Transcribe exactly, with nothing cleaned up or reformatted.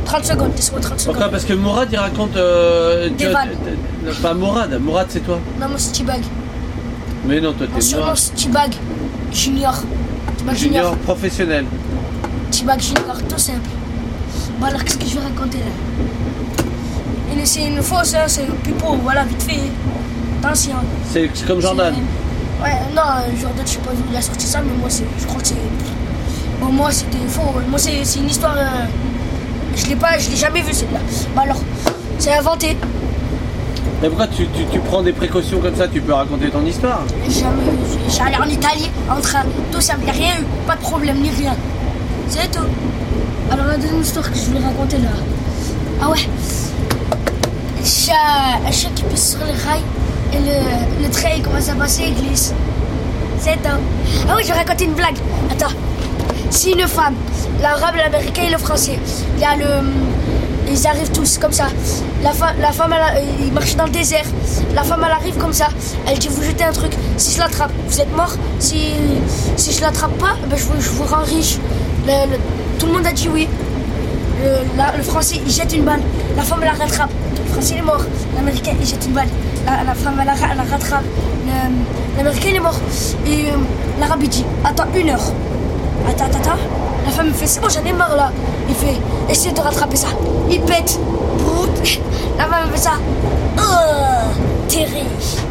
trente secondes, laisse-moi trente secondes. Pourquoi? Parce que Mourad il raconte. Euh, Des tu- vannes. tu- tu- Pas Mourad, Mourad c'est toi. Non, moi c'est T-Bag. Mais non, toi Mon t'es surnom noir. c'est T-Bag Junior. T-Bag Junior Junior. professionnel. T-Bag Junior, tout simple. Bon alors qu'est-ce que je vais raconter là? Et c'est une fausse, hein, c'est pipeau, voilà, vite fait. Attention. C'est c'est comme Jordan. C'est- Ouais, non, Jordan, je sais pas d'où il a sorti ça, mais moi c'est, je crois que c'est. Bon, moi c'était faux. Moi c'est c'est une histoire. euh, Je l'ai pas, je l'ai jamais vue celle-là. Bah alors, c'est inventé. Mais pourquoi tu, tu, tu prends des précautions comme ça? Tu peux raconter ton histoire. Jamais vu. J'allais en Italie en train. Tout simple, y a rien eu, pas de problème ni rien. C'est tout. Alors la deuxième histoire que je voulais raconter là. Ah ouais. Chat, un chat qui pisse sur le rail et le, le train il commence à passer et glisse. C'est tout. Ah oui, je vais raconter une blague. Attends. Si une femme, l'arabe, l'américain et le français, il y a le. Ils arrivent tous comme ça. La, fa- la femme, elle, a- il marche dans le désert. La femme, elle arrive comme ça. Elle dit vous jetez un truc. Si je l'attrape, vous êtes mort. Si, si je l'attrape pas, ben je, vous, je vous rends riche. Le- le- tout le monde a dit oui. Le, la- le français, il jette une balle. La femme, elle la rattrape. Le français, il est mort. L'américain, il jette une balle. La, la femme, elle la, elle la rattrape. Le- L'américain, il est mort. Et euh, l'arabe, il dit attends une heure. Attends, attends, attends. La femme me fait c'est bon, j'en ai marre là. Il fait essaie de rattraper ça. Il pète. Bout. La femme me fait ça. Oh, t'es riche.